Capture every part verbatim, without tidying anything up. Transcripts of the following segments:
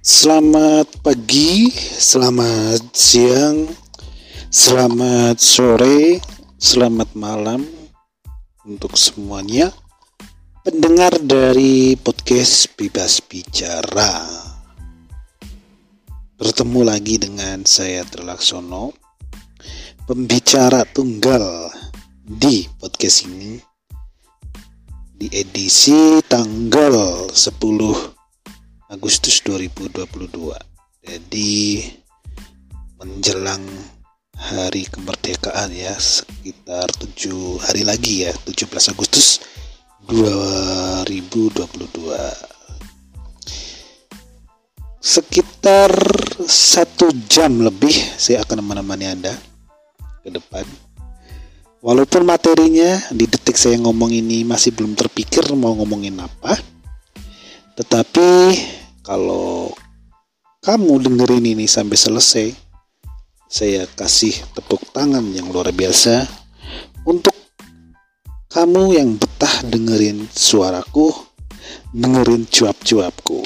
Selamat pagi, selamat siang, selamat sore, selamat malam untuk semuanya pendengar dari podcast Bebas Bicara. Bertemu lagi dengan saya Trilaksono, pembicara tunggal di podcast ini di edisi tanggal sepuluh Agustus dua ribu dua puluh dua. Jadi menjelang hari kemerdekaan ya, sekitar tujuh hari lagi ya, tujuh belas Agustus dua ribu dua puluh dua. Sekitar satu jam lebih saya akan menemani Anda ke depan. Walaupun materinya di detik saya ngomong ini masih belum terpikir mau ngomongin apa, tetapi kalau kamu dengerin ini sampai selesai, saya kasih tepuk tangan yang luar biasa untuk kamu yang betah dengerin suaraku, dengerin cuap-cuapku.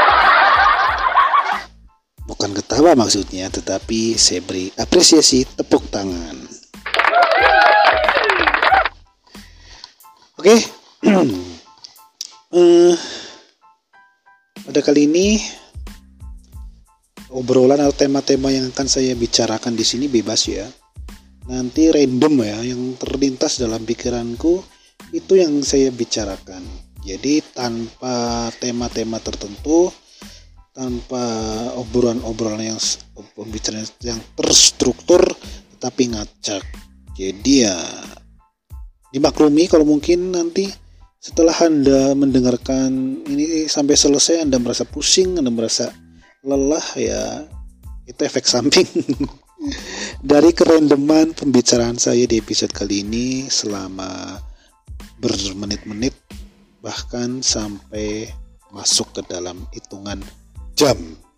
Bukan ketawa maksudnya, tetapi saya beri apresiasi tepuk tangan. Oke, okay. uh, Pada kali ini obrolan atau tema-tema yang akan saya bicarakan di sini bebas ya. Nanti random ya, yang terlintas dalam pikiranku itu yang saya bicarakan. Jadi tanpa tema-tema tertentu, tanpa obrolan-obrolan yang pembicaraan yang terstruktur tetapi ngacak. Jadi ya dimaklumi kalau mungkin nanti setelah Anda mendengarkan ini sampai selesai Anda merasa pusing, Anda merasa lelah, ya itu efek samping dari kerandoman pembicaraan saya di episode kali ini selama bermenit-menit bahkan sampai masuk ke dalam hitungan jam.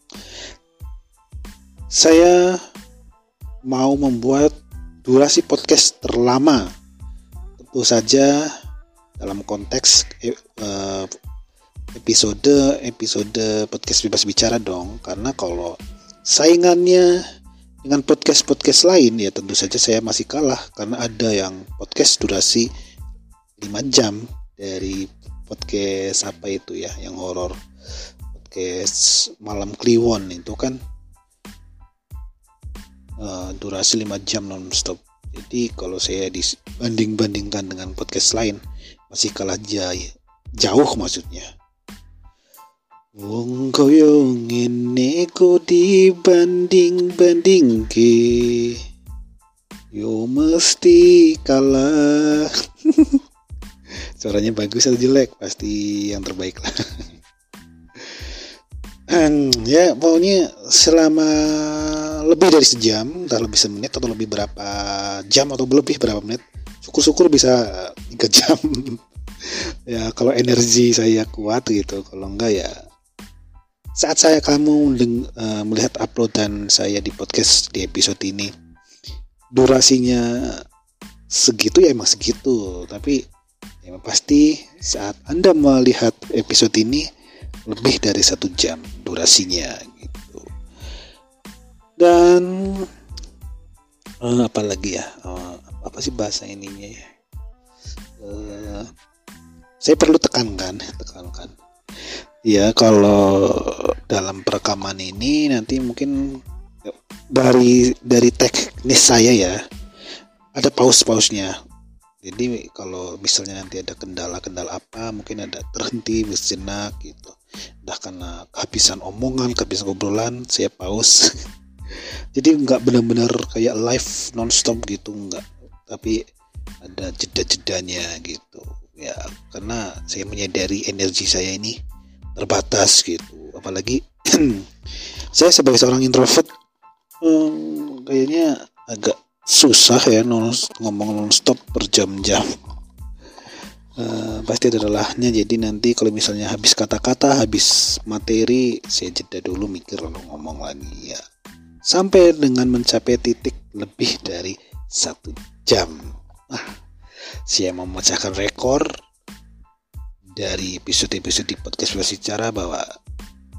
Saya mau membuat durasi podcast terlama, tentu saja dalam konteks uh, episode episode podcast Bebas Bicara dong, karena kalau saingannya dengan podcast-podcast lain ya tentu saja saya masih kalah, karena ada yang podcast durasi lima jam dari podcast apa itu ya yang horor, podcast Malam Kliwon itu kan uh, durasi lima jam non-stop. Jadi kalau saya dibanding-bandingkan dengan podcast lain masih kalah jauh, jauh maksudnya. Wong koyo ngene ku dibanding-banding ke, yo mesti kalah. Suaranya bagus atau jelek? Pasti yang terbaik lah. Ya pokoknya selama lebih dari sejam, entah lebih semenit atau lebih berapa jam atau lebih berapa menit, syukur-syukur bisa tiga jam. Ya kalau energi saya kuat gitu, kalau enggak ya saat saya kamu deng, uh, melihat uploadan saya di podcast di episode ini durasinya segitu ya emang segitu, tapi ya pasti saat Anda melihat episode ini lebih dari satu jam durasinya gitu. Dan uh, apa lagi ya, uh, apa sih bahasa ininya ya, uh, saya perlu tekankan tekankan ya, kalau dalam perekaman ini nanti mungkin dari dari teknis saya ya ada pause-pausenya. Jadi kalau misalnya nanti ada kendala-kendala apa, mungkin ada terhenti sejenak gitu, dah karena kehabisan omongan, kehabisan obrolan, saya pause. Jadi nggak benar-benar kayak live non-stop gitu, nggak, tapi ada jeda-jedanya gitu ya, karena saya menyadari energi saya ini terbatas gitu, apalagi saya sebagai seorang introvert hmm, kayaknya agak susah ya non, ngomong non-stop berjam-jam. Uh, pasti ada lelahnya. Jadi nanti kalau misalnya habis kata-kata, habis materi, saya jeda dulu mikir lalu ngomong lagi ya, sampai dengan mencapai titik lebih dari satu jam. Nah, saya memecahkan rekor dari episode-episode di podcast Bebas Bicara bahwa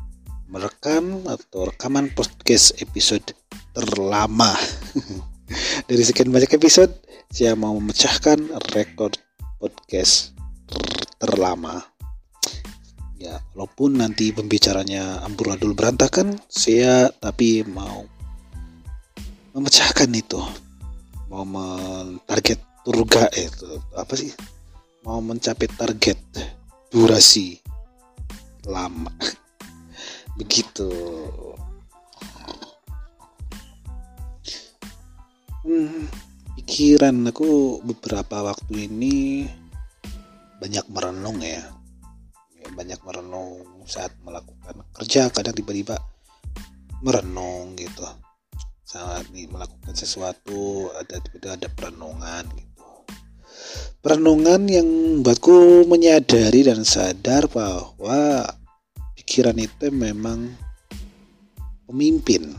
merekam atau rekaman podcast episode terlama. Dari sekian banyak episode, saya mau memecahkan rekor podcast terlama. Ya, walaupun nanti pembicaranya amburadul berantakan, saya tapi mau memecahkan itu. Mau mentarget turga itu apa sih? Mau mencapai target durasi lama. Begitu. Hmm, pikiran aku beberapa waktu ini banyak merenung ya. Banyak merenung saat melakukan kerja, kadang tiba-tiba merenung gitu. Saat nih melakukan sesuatu ada tiba-tiba ada perenungan gitu. Perenungan yang membuatku menyadari dan sadar bahwa pikiran itu memang pemimpin.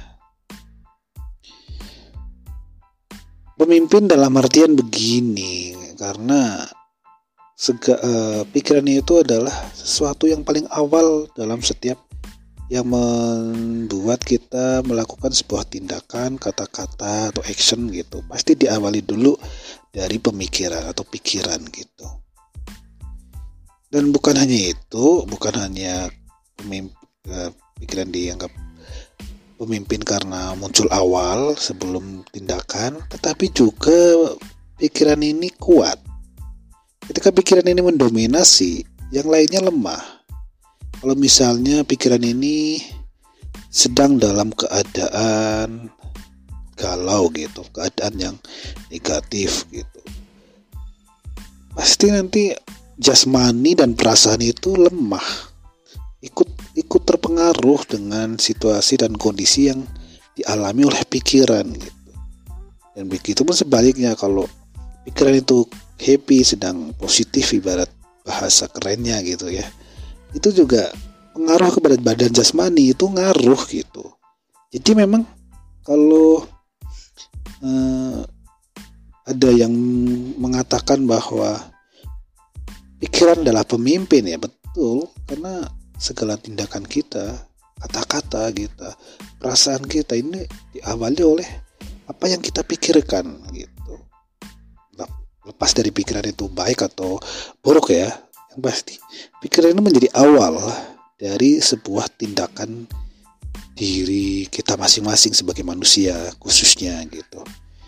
Pemimpin dalam artian begini, karena Sega, uh, pikiran itu adalah sesuatu yang paling awal dalam setiap yang membuat kita melakukan sebuah tindakan, kata-kata atau action gitu. Pasti diawali dulu dari pemikiran atau pikiran gitu. Dan bukan hanya itu, bukan hanya pemimpin, uh, pikiran dianggap pemimpin karena muncul awal sebelum tindakan, tetapi juga pikiran ini kuat. Ketika pikiran ini mendominasi, yang lainnya lemah. Kalau misalnya pikiran ini sedang dalam keadaan galau gitu, keadaan yang negatif gitu, pasti nanti jasmani dan perasaan itu lemah, ikut ikut terpengaruh dengan situasi dan kondisi yang dialami oleh pikiran gitu. Dan begitu pun sebaliknya, kalau pikiran itu happy, sedang positif, ibarat bahasa kerennya gitu ya, itu juga pengaruh kepada badan jasmani, itu ngaruh gitu. Jadi memang kalau eh, ada yang mengatakan bahwa pikiran adalah pemimpin, ya betul, karena segala tindakan kita, kata-kata kita, perasaan kita ini diawali oleh apa yang kita pikirkan gitu. Lepas dari pikiran itu baik atau buruk ya, yang pasti pikiran itu menjadi awal dari sebuah tindakan diri kita masing-masing sebagai manusia khususnya gitu.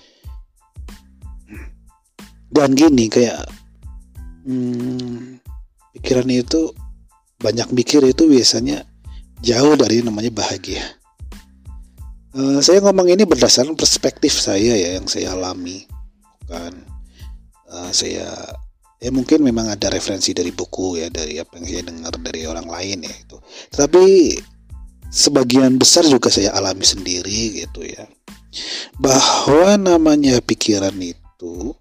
Dan gini, kayak hmm, pikiran itu banyak mikir itu biasanya jauh dari namanya bahagia. Uh, saya ngomong ini berdasarkan perspektif saya ya, yang saya alami, bukan Uh, saya ya mungkin memang ada referensi dari buku ya, dari apa yang saya dengar dari orang lain ya itu. Tapi sebagian besar juga saya alami sendiri gitu ya. Bahwa namanya pikiran itu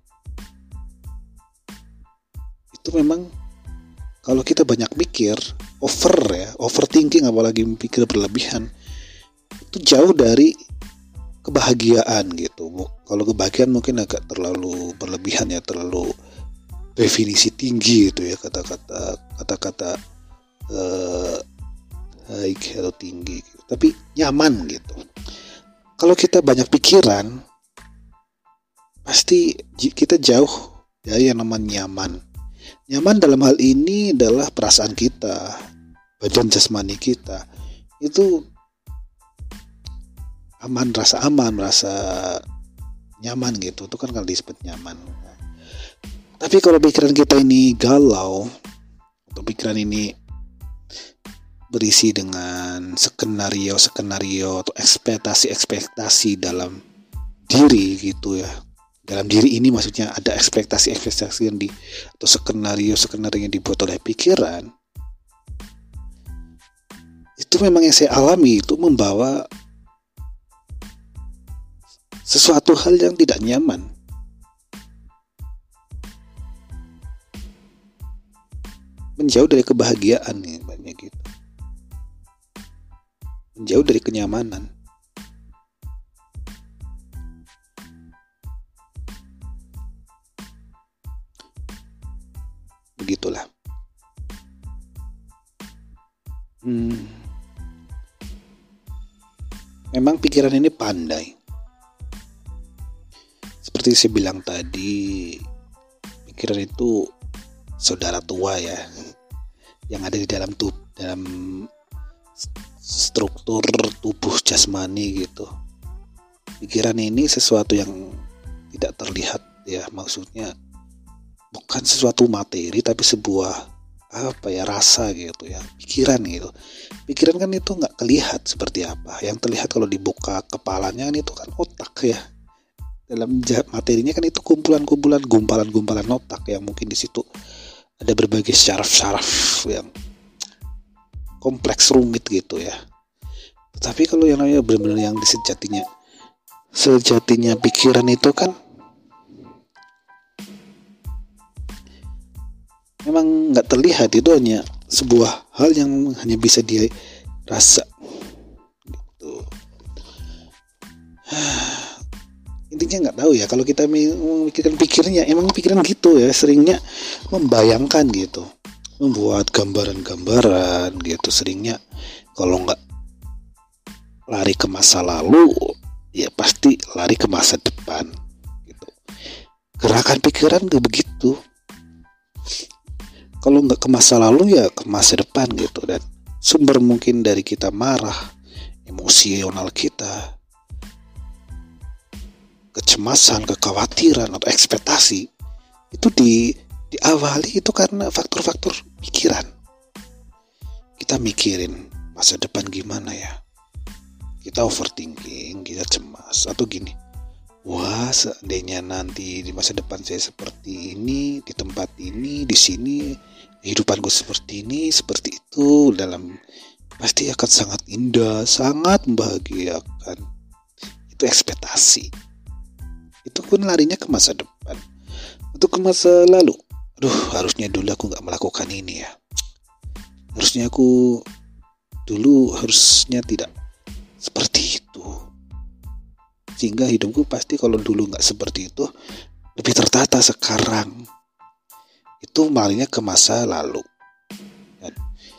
itu memang kalau kita banyak mikir, over ya, overthinking, apalagi mikir berlebihan, itu jauh dari kebahagiaan gitu. Kalau kebahagiaan mungkin agak terlalu berlebihan ya, terlalu definisi tinggi itu ya, kata-kata kata-kata uh, high atau tinggi gitu. Tapi nyaman gitu. Kalau kita banyak pikiran, pasti kita jauh dari yang namanya nyaman. Nyaman dalam hal ini adalah perasaan kita, badan jasmani kita itu aman, rasa aman, rasa nyaman gitu. Itu kan kalau disebut nyaman. Tapi kalau pikiran kita ini galau, atau pikiran ini berisi dengan skenario-skenario atau ekspektasi-ekspektasi dalam diri gitu ya. Dalam diri ini maksudnya ada ekspektasi-ekspektasi yang di atau skenario-skenario yang dibuat oleh pikiran. Itu memang yang saya alami, itu membawa sesuatu hal yang tidak nyaman. Menjauh dari kebahagiaan nih, banyak gitu. Menjauh dari kenyamanan. Begitulah. Hmm. memang pikiran ini pandai. Seperti saya bilang tadi, pikiran itu saudara tua ya, yang ada di dalam tubuh, dalam struktur tubuh jasmani gitu. Pikiran ini sesuatu yang tidak terlihat ya, maksudnya bukan sesuatu materi tapi sebuah apa ya, rasa gitu ya, pikiran gitu. Pikiran kan itu nggak terlihat seperti apa. Yang terlihat kalau dibuka kepalanya kan itu kan otak ya. Dalam materinya kan itu kumpulan-kumpulan, gumpalan-gumpalan otak yang mungkin di situ ada berbagai syaraf-syaraf yang kompleks, rumit gitu ya. Tapi kalau yang namanya benar-benar yang sejatinya, sejatinya pikiran itu kan memang nggak terlihat, itu hanya sebuah hal yang hanya bisa dia rasa gitu. Intinya nggak tahu ya, kalau kita memikirkan pikirnya, emang pikiran gitu ya, seringnya membayangkan gitu, membuat gambaran-gambaran gitu. Seringnya kalau nggak lari ke masa lalu, ya pasti lari ke masa depan gitu. Gerakan pikiran tuh begitu. Kalau nggak ke masa lalu ya ke masa depan gitu. Dan sumber mungkin dari kita marah, emosional kita, kecemasan, kekhawatiran atau ekspektasi itu di diawali itu karena faktor-faktor pikiran. Kita mikirin masa depan gimana ya, kita overthinking, kita cemas, atau gini, wah seandainya nanti di masa depan saya seperti ini, di tempat ini, di sini, kehidupanku seperti ini, seperti itu, dalam pasti akan sangat indah, sangat membahagiakan. Itu ekspektasi. Itu pun larinya ke masa depan. Untuk ke masa lalu, aduh harusnya dulu aku gak melakukan ini ya, harusnya aku dulu harusnya tidak seperti itu, sehingga hidupku pasti kalau dulu gak seperti itu lebih tertata sekarang. Itu larinya ke masa lalu. Dan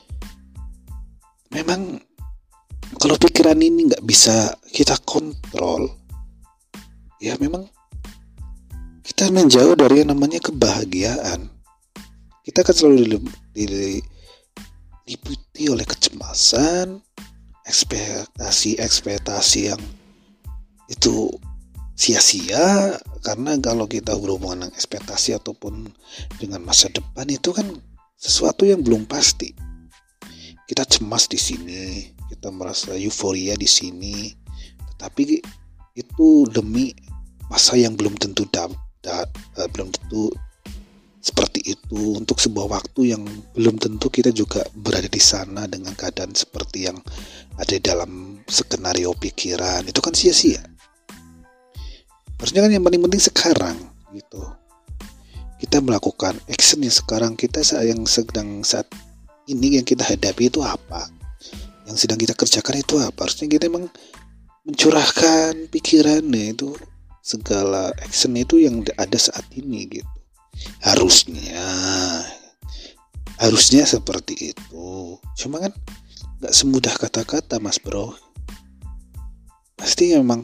memang kalau pikiran ini gak bisa kita kontrol, ya memang kita menjauh dari yang namanya kebahagiaan. Kita akan selalu diliputi oleh kecemasan, ekspektasi-ekspektasi yang itu sia-sia. Karena kalau kita berhubungan dengan ekspektasi ataupun dengan masa depan, itu kan sesuatu yang belum pasti. Kita cemas di sini, kita merasa euforia di sini, tetapi itu demi masa yang belum tentu da, da, uh, belum tentu seperti itu, untuk sebuah waktu yang belum tentu kita juga berada di sana dengan keadaan seperti yang ada dalam skenario pikiran. Itu kan sia-sia. Harusnya kan yang paling penting sekarang gitu. Kita melakukan action yang sekarang kita, yang sedang saat ini yang kita hadapi itu apa? Yang sedang kita kerjakan itu apa? Harusnya kita emang mencurahkan pikirannya itu, segala action itu yang ada saat ini gitu. Harusnya harusnya seperti itu. Cuma kan gak semudah kata-kata, mas bro. Pasti memang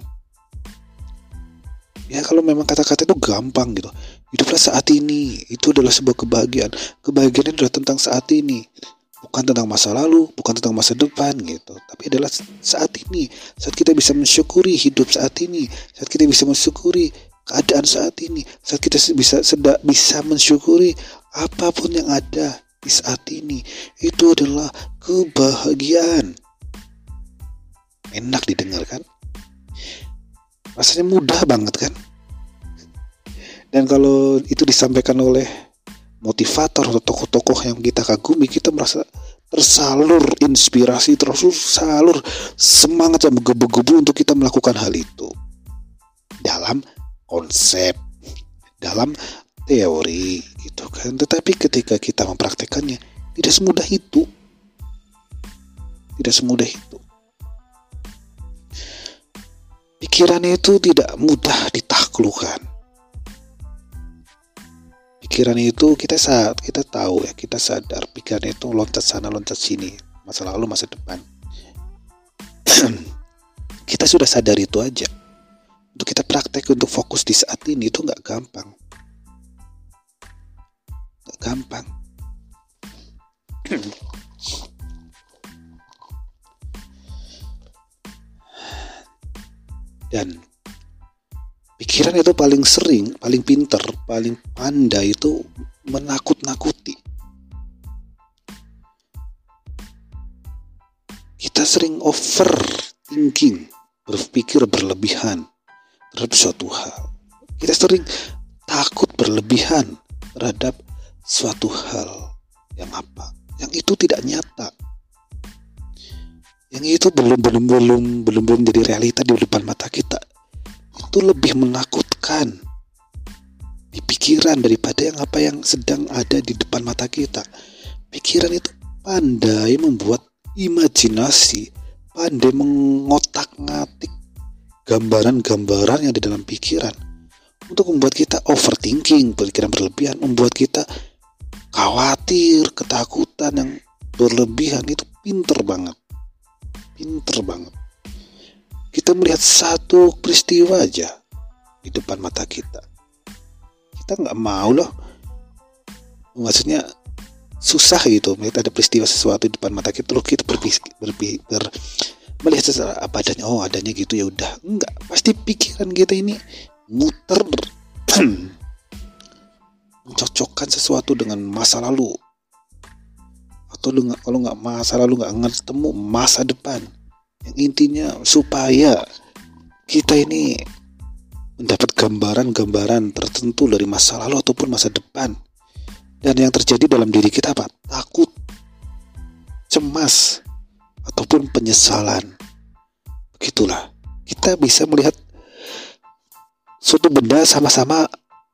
ya, kalau memang kata-kata itu gampang gitu, hiduplah saat ini, itu adalah sebuah kebahagiaan. Kebahagiaan itu adalah tentang saat ini, bukan tentang masa lalu, bukan tentang masa depan gitu, tapi adalah saat ini. Saat kita bisa mensyukuri hidup saat ini, saat kita bisa mensyukuri keadaan saat ini, saat kita bisa sedang bisa mensyukuri apapun yang ada di saat ini, itu adalah kebahagiaan. Enak didengarkan, rasanya mudah banget kan. Dan kalau itu disampaikan oleh motivator atau tokoh-tokoh yang kita kagumi, kita merasa tersalur inspirasi, tersalur semangat yang menggebu-gebu untuk kita melakukan hal itu. Dalam konsep, dalam teori gitu kan. Tetapi ketika kita mempraktekannya, tidak semudah itu. Tidak semudah itu. Pikiran itu tidak mudah ditaklukkan. Pikiran itu kita saat kita tahu ya, kita sadar pikiran itu loncat sana loncat sini, masa lalu masa depan. Kita sudah sadar itu aja. Untuk kita praktek untuk fokus di saat ini itu nggak gampang, nggak gampang. Dan pikiran itu paling sering, paling pinter, paling pandai itu menakut-nakuti. Kita sering overthinking, berpikir berlebihan terhadap suatu hal. Kita sering takut berlebihan terhadap suatu hal yang apa? Yang itu tidak nyata. Yang itu belum belum belum belum belum jadi realita di depan mata kita. Itu lebih menakutkan di pikiran daripada yang apa yang sedang ada di depan mata kita. Pikiran itu pandai membuat imajinasi, pandai mengotak-ngatik gambaran-gambaran yang di dalam pikiran untuk membuat kita overthinking, pikiran berlebihan, membuat kita khawatir, ketakutan yang berlebihan. Itu pinter banget. Pinter banget. Kita melihat satu peristiwa aja di depan mata kita, kita nggak mau loh, maksudnya susah gitu melihat ada peristiwa sesuatu di depan mata kita, loh kita berpikir, berpikir ber, melihat secara apa adanya, oh adanya gitu ya udah. Enggak, pasti pikiran kita ini muter mencocokkan sesuatu dengan masa lalu, atau dengan, kalau nggak masa lalu nggak ketemu masa depan, yang intinya supaya kita ini mendapat gambaran-gambaran tertentu dari masa lalu ataupun masa depan. Dan yang terjadi dalam diri kita apa? Takut, cemas, ataupun penyesalan. Begitulah kita bisa melihat suatu benda sama-sama,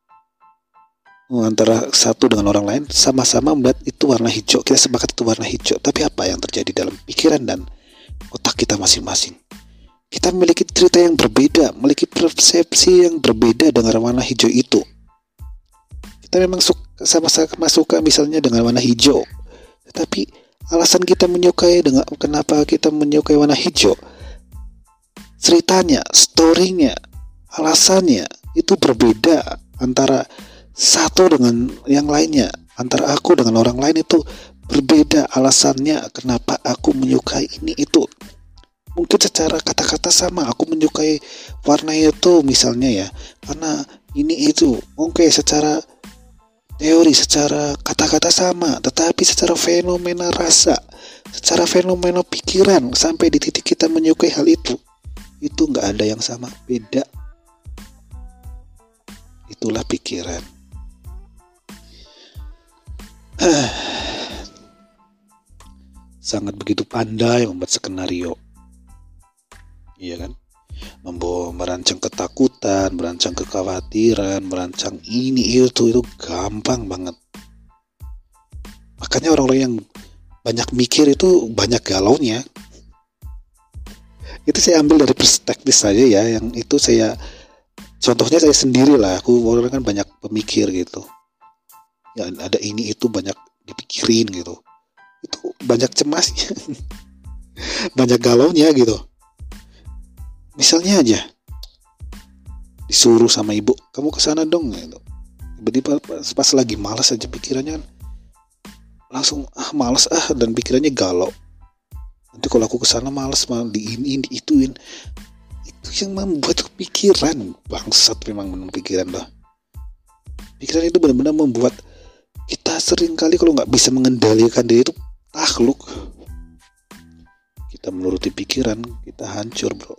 antara satu dengan orang lain, sama-sama melihat itu warna hijau, kita sepakat itu warna hijau. Tapi apa yang terjadi dalam pikiran dan otak kita masing-masing? Kita memiliki cerita yang berbeda, memiliki persepsi yang berbeda dengan warna hijau itu. Kita memang suka, sama-sama suka misalnya dengan warna hijau, tetapi alasan kita menyukai, dengan kenapa kita menyukai warna hijau, ceritanya, story-nya, alasannya itu berbeda antara satu dengan yang lainnya. Antara aku dengan orang lain itu berbeda alasannya kenapa aku menyukai ini itu. Mungkin secara kata-kata sama, aku menyukai warna itu misalnya ya karena ini itu. Oke, secara teori, secara kata-kata sama, tetapi secara fenomena rasa, secara fenomena pikiran, sampai di titik kita menyukai hal itu, itu nggak ada yang sama, beda. Itulah pikiran. Sangat begitu pandai membuat skenario, iya kan? Membawa, merancang ketakutan, merancang kekhawatiran, merancang ini itu itu gampang banget. Makanya orang-orang yang banyak mikir itu banyak galaunya. Itu saya ambil dari perspektif saya ya, yang itu saya contohnya saya sendiri lah. Aku orang kan banyak pemikir gitu. Ya ada ini itu banyak dipikirin gitu. Itu banyak cemasnya. Banyak galaunya gitu. Misalnya aja disuruh sama ibu, kamu kesana dong gitu. Tiba-tiba pas lagi malas aja pikirannya kan langsung ah malas ah, dan pikirannya galau. Nanti kalau aku kesana malas, malah di ini di ituin. Itu yang membuat pikiran bangsat, memang menang pikiran dah. Pikiran itu benar-benar membuat kita sering kali kalau nggak bisa mengendalikan diri itu takluk. Kita menuruti pikiran, kita hancur bro.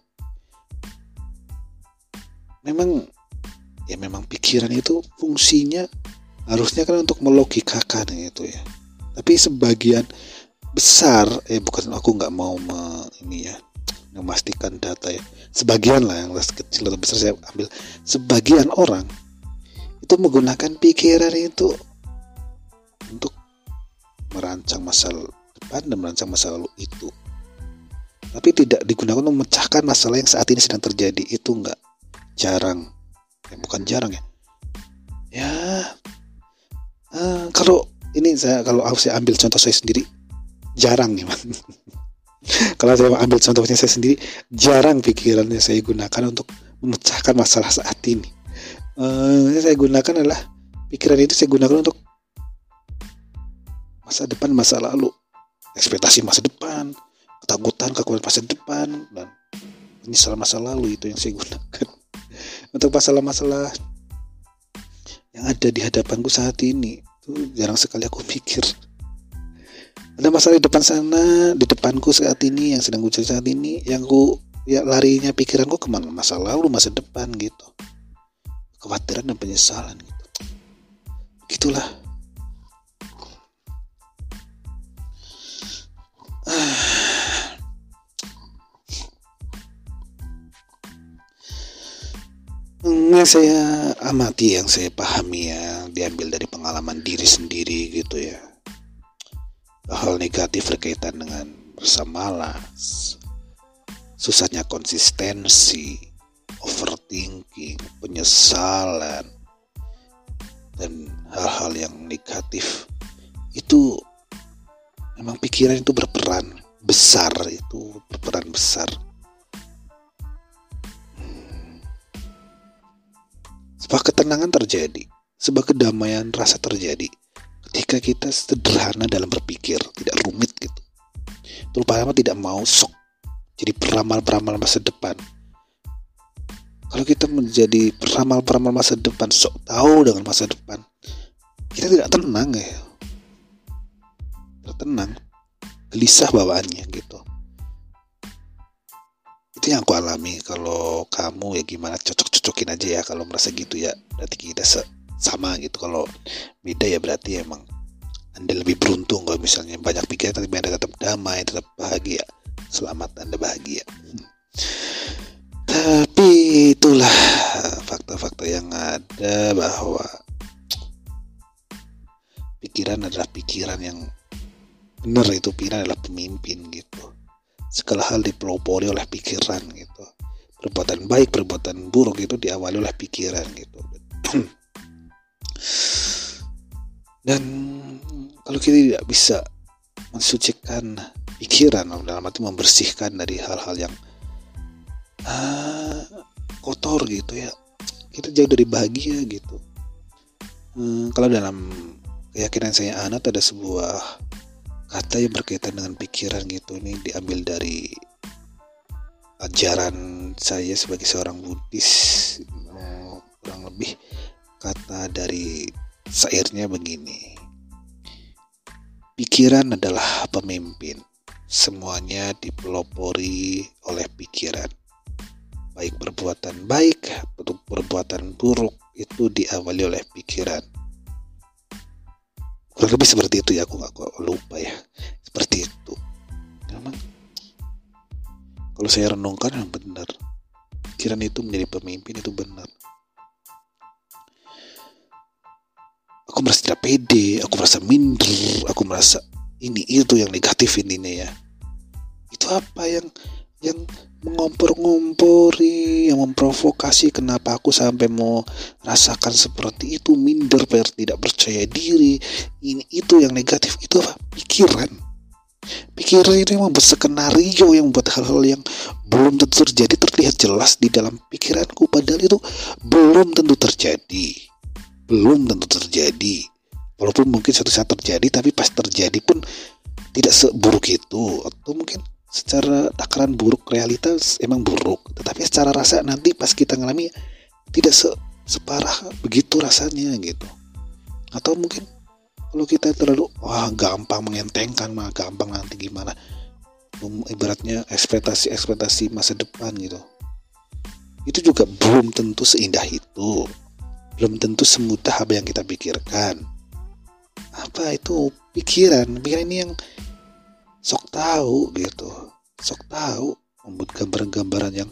Memang ya memang pikiran itu fungsinya harusnya kan untuk melogikakan itu ya. Tapi sebagian besar, eh bukan aku nggak mau me, ini ya memastikan data ya. Sebagian lah, yang kecil atau besar saya ambil. Sebagian orang itu menggunakan pikiran itu untuk merancang masa depan dan merancang masa lalu itu. Tapi tidak digunakan untuk memecahkan masalah yang saat ini sedang terjadi. Itu enggak. Jarang, ya, bukan jarang ya. Ya, uh, kalau ini saya kalau saya ambil contoh saya sendiri, jarang nih man. Kalau saya ambil contohnya saya sendiri, jarang pikirannya saya gunakan untuk memecahkan masalah saat ini. Uh, saya gunakan adalah pikiran itu saya gunakan untuk masa depan, masa lalu, ekspektasi masa depan, ketakutan, kekuatan masa depan, dan penyesalan masa lalu. Itu yang saya gunakan untuk masalah-masalah yang ada di hadapanku saat ini. Itu jarang sekali aku pikir. Ada masalah di depan sana, di depanku saat ini, yang sedang gue cari saat ini, yang ku ya larinya pikiranku kemana? Masa lalu, masa depan gitu, kekhawatiran dan penyesalan gitu. Gitulah. Yang saya amati, yang saya pahami ya, diambil dari pengalaman diri sendiri gitu ya. Hal negatif berkaitan dengan rasa malas, susahnya konsistensi, overthinking, penyesalan, dan hal-hal yang negatif itu memang pikiran itu berperan besar, itu berperan besar. Sebuah ketenangan terjadi, sebuah kedamaian rasa terjadi ketika kita sederhana dalam berpikir, tidak rumit gitu. Terutama tidak mau sok jadi peramal-peramal masa depan. Kalau kita menjadi peramal-peramal masa depan, sok tahu dengan masa depan, kita tidak tenang ya. Tidak tenang, gelisah bawaannya gitu. Itu yang aku alami. Kalau kamu ya gimana, cocok-cocokin aja ya. Kalau merasa gitu ya berarti kita sama gitu. Kalau beda ya berarti emang Anda lebih beruntung. Kalau misalnya banyak pikiran tapi Anda tetap damai, tetap bahagia. Selamat, Anda bahagia. Tapi itulah fakta-fakta yang ada, bahwa pikiran adalah pikiran yang benar. Itu pikiran adalah pemimpin gitu. Segala hal dipelopori oleh pikiran gitu. Perbuatan baik, perbuatan buruk itu diawali oleh pikiran gitu. Dan kalau kita tidak bisa mensucikan pikiran, dalam arti membersihkan dari hal-hal yang ah, kotor gitu ya, kita jauh dari bahagia gitu. Hmm, kalau dalam keyakinan saya Anat, ada sebuah kata yang berkaitan dengan pikiran gitu. Ini diambil dari ajaran saya sebagai seorang Buddhis. Oh, kurang lebih kata dari syairnya begini: pikiran adalah pemimpin, semuanya dipelopori oleh pikiran. Baik perbuatan baik atau perbuatan buruk itu diawali oleh pikiran. Kurang lebih seperti itu ya, aku gak lupa ya, seperti itu. Memang kalau saya renungkan yang benar, pikiran itu menjadi pemimpin, itu benar. Aku merasa tidak pede, aku merasa minder, aku merasa ini itu yang negatif intinya ya. Itu apa yang yang mengompor-ngompori, yang memprovokasi kenapa aku sampai mau rasakan seperti itu, minder, tidak percaya diri, ini itu yang negatif. Itu apa? Pikiran. Pikiran itu yang membuat skenario, yang membuat hal-hal yang belum tentu terjadi terlihat jelas di dalam pikiranku, padahal itu belum tentu terjadi. Belum tentu terjadi. Walaupun mungkin suatu saat terjadi, tapi pas terjadi pun tidak seburuk itu. Atau mungkin secara takaran buruk, realitas emang buruk, tetapi secara rasa nanti pas kita ngalami tidak se- separah begitu rasanya gitu. Atau mungkin kalau kita terlalu wah gampang mengentengkan, mah gampang nanti gimana, ibaratnya ekspektasi-ekspektasi masa depan gitu, itu juga belum tentu seindah itu, belum tentu semudah apa yang kita pikirkan. Apa itu pikiran? Pikiran ini yang sok tahu gitu, sok tahu membuat gambaran-gambaran yang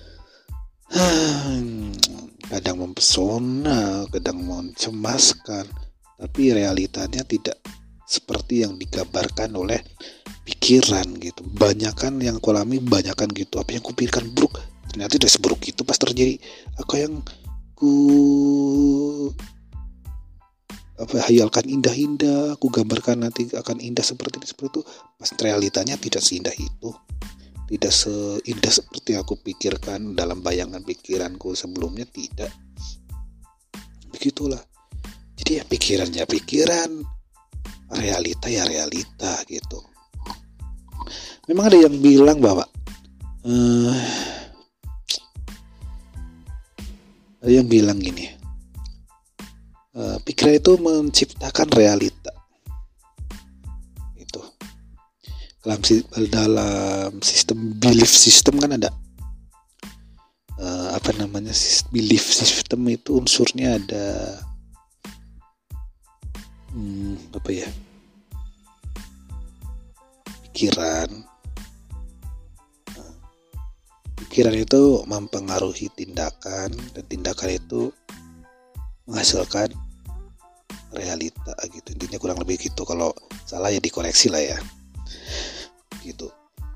hmm, kadang mempesona, kadang mencemaskan, tapi realitanya tidak seperti yang digambarkan oleh pikiran gitu. Banyakan yang aku alami, banyakan gitu, apa yang kupikirkan buruk ternyata tidak seburuk itu pas terjadi. Aku yang ku apa hayalkan indah-indah, aku gambarkan nanti akan indah seperti ini seperti itu. Pas realitanya tidak seindah itu, tidak seindah seperti aku pikirkan dalam bayangan pikiranku sebelumnya, tidak. Begitulah. Jadi ya pikiran ya pikiran, realita ya realita gitu. Memang ada yang bilang bahwa uh, ada yang bilang gini, uh, pikiran itu menciptakan realita. Itu dalam dalam sistem belief system kan ada uh, apa namanya belief system itu unsurnya ada hmm, apa ya pikiran. Pikiran itu mempengaruhi tindakan, dan tindakan itu menghasilkan realita gitu. Intinya kurang lebih gitu. Kalau salah ya dikoreksi lah ya. Gitu.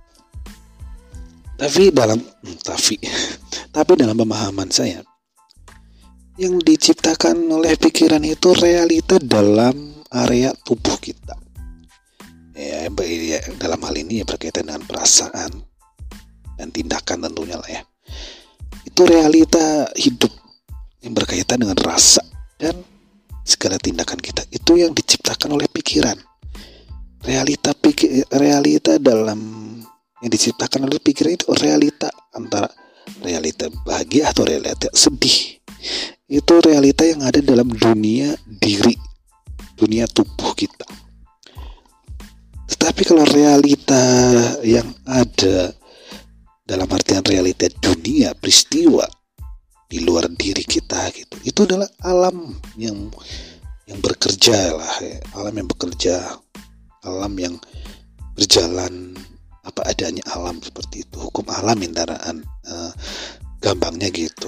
Tapi dalam hmm, tapi tapi dalam pemahaman saya, yang diciptakan oleh pikiran itu realita dalam area tubuh kita. Ya, dalam hal ini ya berkaitan dengan perasaan dan tindakan tentunya lah ya. Itu realita hidup yang berkaitan dengan rasa dan segala tindakan kita. Itu yang diciptakan oleh pikiran. Realita pikir, realita dalam yang diciptakan oleh pikiran itu realita antara realita bahagia atau realita sedih. Itu realita yang ada dalam dunia diri, dunia tubuh kita. Tetapi kalau realita yang ada dalam artian realita dunia, peristiwa di luar diri kita gitu, itu adalah alam yang yang bekerja lah ya. Alam yang bekerja, alam yang berjalan apa adanya alam seperti itu, hukum alam intaraan uh, gampangnya gitu.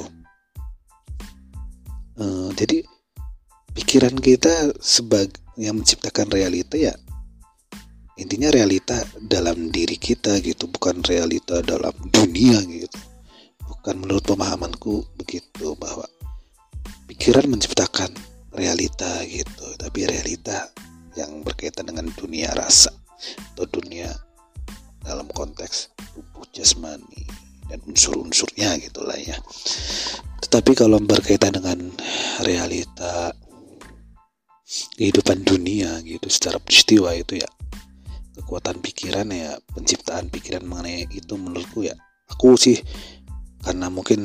Uh, jadi pikiran kita sebagai yang menciptakan realita ya, intinya realita dalam diri kita gitu, bukan realita dalam dunia gitu. Bukan menurut pemahamanku begitu, bahwa pikiran menciptakan realita gitu, tapi realita yang berkaitan dengan dunia rasa atau dunia dalam konteks tubuh jasmani dan unsur-unsurnya gitulah ya. Tetapi kalau berkaitan dengan realita kehidupan dunia gitu secara peristiwa itu ya, kekuatan pikiran ya, penciptaan pikiran mengenai itu menurutku ya, aku sih karena mungkin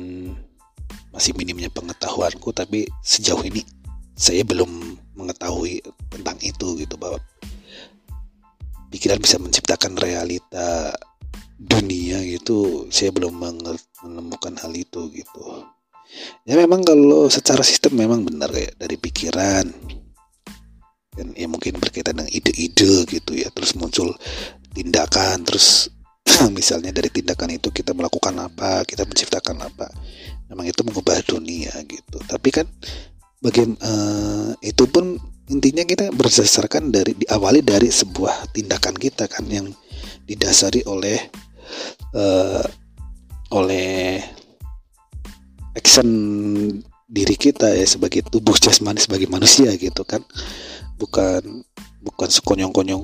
masih minimnya pengetahuanku, tapi sejauh ini saya belum mengetahui tentang itu gitu, bahwa pikiran bisa menciptakan realita dunia gitu. Saya belum menemukan hal itu gitu. Ya memang kalau secara sistem memang benar kayak dari pikiran, dan ya mungkin berkaitan dengan ide-ide gitu ya, terus muncul tindakan, terus misalnya dari tindakan itu kita melakukan apa, kita menciptakan apa, memang itu mengubah dunia gitu. Tapi kan bagaimana uh, itu pun intinya kita berdasarkan dari diawali dari sebuah tindakan kita kan, yang didasari oleh uh, oleh action diri kita ya, sebagai tubuh jasmani, sebagai manusia gitu kan. Bukan bukan sekonyong-konyong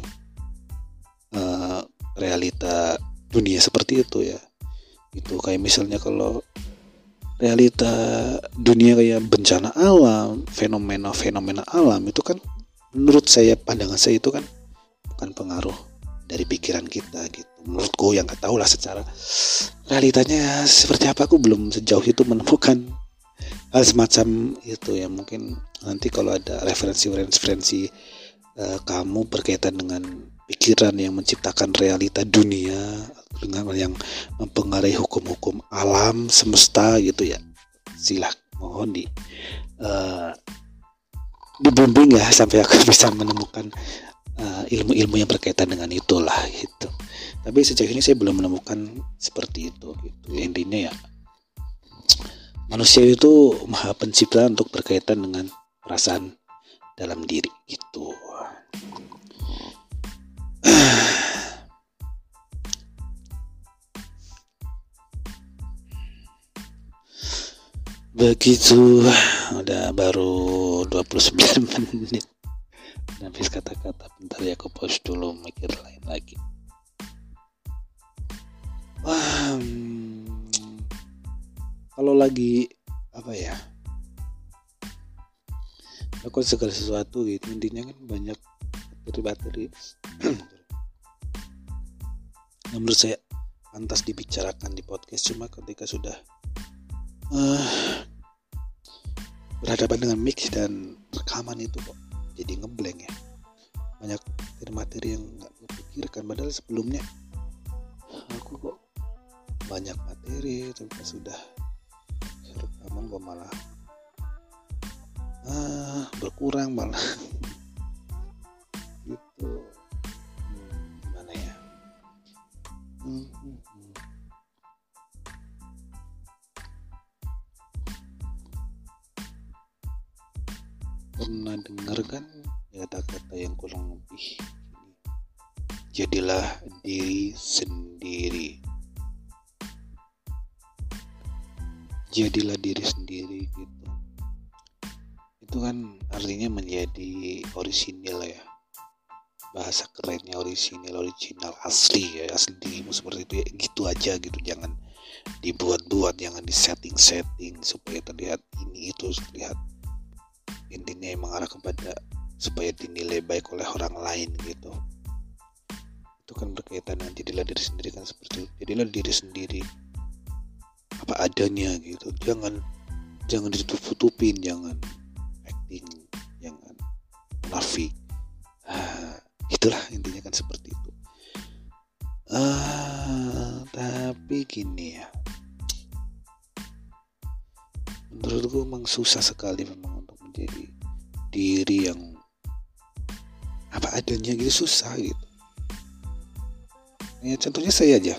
uh, realita dunia seperti itu ya. Itu kayak misalnya kalau realita dunia kayak bencana alam, fenomena-fenomena alam itu kan menurut saya, pandangan saya itu kan bukan pengaruh dari pikiran kita gitu. Menurutku, yang nggak tahu lah secara realitanya seperti apa, aku belum sejauh itu menemukan hal semacam itu ya. Mungkin nanti kalau ada referensi-referensi uh, kamu berkaitan dengan pikiran yang menciptakan realita dunia dengan yang mempengaruhi hukum-hukum alam semesta gitu ya, silah mohon di uh, dibimbing ya, sampai aku bisa menemukan uh, ilmu-ilmu yang berkaitan dengan itulah gitu. Tapi sejauh ini saya belum menemukan seperti itu gitu. Intinya ya, manusia itu maha pencipta untuk berkaitan dengan perasaan dalam diri gitu. Begitu, udah baru Oh, dua puluh sembilan menit. Habis kata-kata, bentar ya aku pause dulu, mikir lain lagi. Wah, hmm, kalau lagi apa ya, lakukan segala sesuatu gitu, intinya kan banyak materi-materi yang menurut saya pantas dibicarakan di podcast. Cuma ketika sudah uh, berhadapan dengan mix dan rekaman itu kok jadi ngeblank ya, banyak materi-materi yang nggak terpikirkan, padahal sebelumnya aku kok banyak materi, tapi sudah rekaman kok malah ah, berkurang malah gitu. hmm, gimana ya hmm, hmm, hmm. Pernah dengar kan kata-kata yang kurang lebih ini, jadilah diri sendiri, jadilah diri sendiri gitu. Itu kan artinya menjadi orisinil ya, bahasa kerennya orisinil, original, asli ya, asli dirimu seperti itu ya, gitu aja gitu. Jangan dibuat-buat, jangan disetting-setting supaya terlihat ini itu, terlihat intinya emang arah kepada supaya dinilai baik oleh orang lain gitu. Itu kan berkaitan dengan jadilah diri sendiri kan seperti itu. Jadilah diri sendiri apa adanya gitu. Jangan jangan ditutup-tutupin, jangan acting, jangan munafik. Ah, itulah intinya kan seperti itu. Ah, tapi gini ya, menurutku memang susah sekali memang untuk menjadi diri yang apa adanya gitu, susah gitu. Ya contohnya saya aja